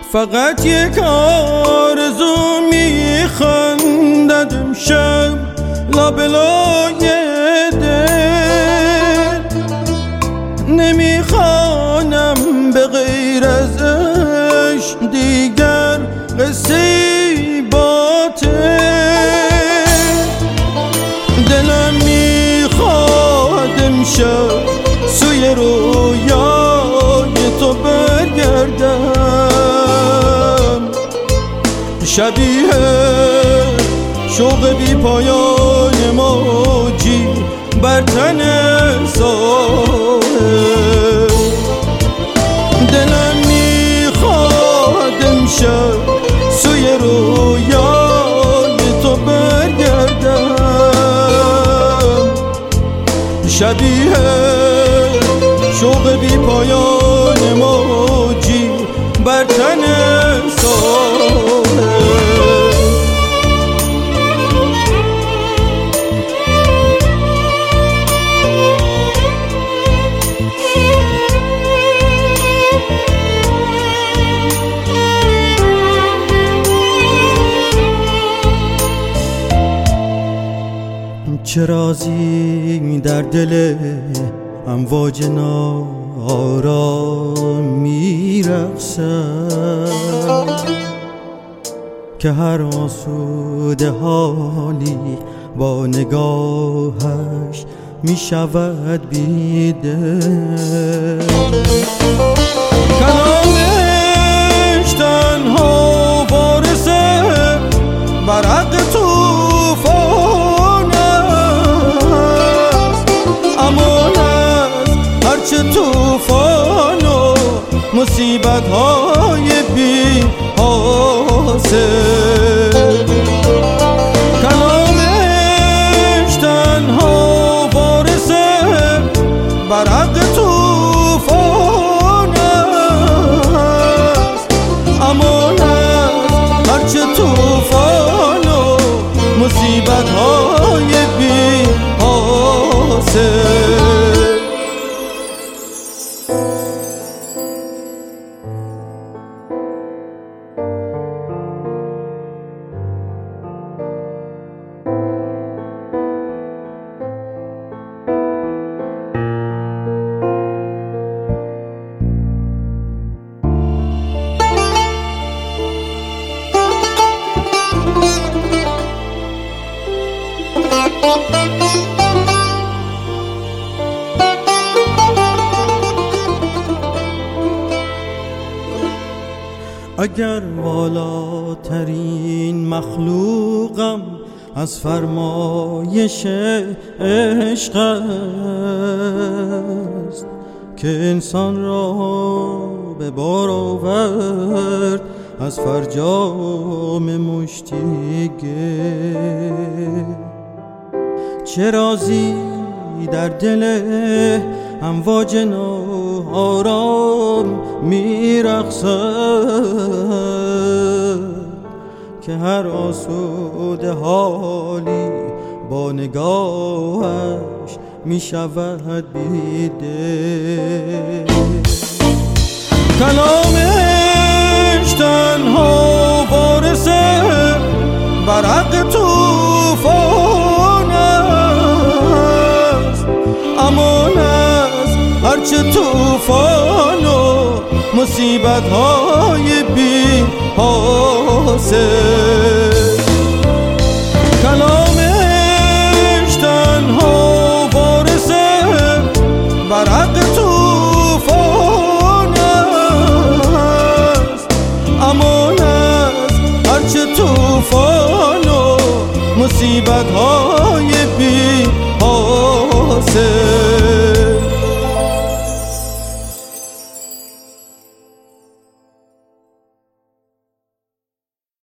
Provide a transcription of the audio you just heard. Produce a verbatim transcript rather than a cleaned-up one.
فقط یک آرزو میخندد امشب لابلای دل، نمیخوانم به غیر ازش دیگر قصه باطل. دلم میخواد امشب سوی رویای تو برگردم، شبیه شوق بی پایان موجی بر تن ساحل. دلم میخواد امشب سوی رویای تو برگردم، شبیه شوق بی پایان موجی بر تن ساحل. چه رازی در دل امواج نارام میرقصد که هر آسوده حالی با نگاهش میشود بیدل. کلامش تنها وارثه برق طوفان است، امان است هرچه طوفان و مصیبت های بی حاصل. کلامش تنها وارثه برق طوفان است، امان است هرچه طوفان و مصیبت های بی حاصل. اگر والاترین مخلوقم از فرمایش عشق است که انسان را به بار آورد از فرجام مشتی گل، چه رازی در دل امواج ناآرام میرقصد که هر آسوده حالی با نگاهش میشود بیدل. کلامش تنها وارثه برق طوفان است، امان است هرچه طوفان و مصیبت های بی حاصل. کلامش تنها وارثه برق طوفان است، امان است هرچه طوفان و مصیبت ها